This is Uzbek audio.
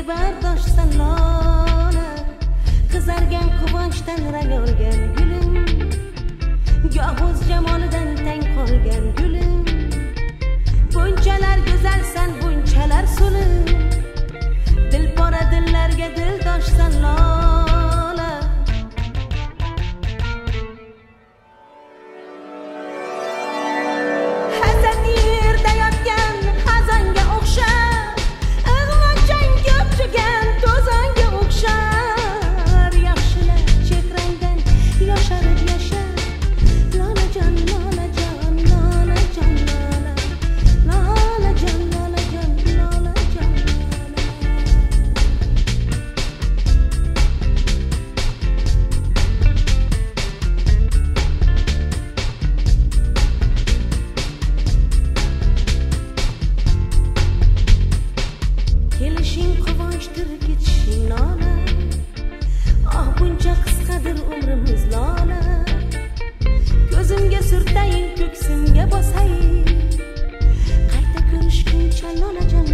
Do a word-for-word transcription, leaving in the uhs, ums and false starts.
bardoshtsan lola, qizargan quvonchdan rang olgan gulim, goh o'z jamolidan tang qolgan gulim, bunchalar go'zalsan, bunchalar so'lim, dilpora dillarga dildoshsan lola. Hasan yerda yotgan xazonga o'xshar, ig'vochang ko'pchigan to'zonga o'xshar, yaxshilar chehrangdan yosharib yashar, lolajon lolajon lolajon lola, lolajon lolajon lolajon lola. Kelishing quvonchdir, ketishing nola, oh buncha qisqadir umrimiz lola, ko'zimga surtaying, ko'ksimga bosaying, qayta ko'rishguncha lolajon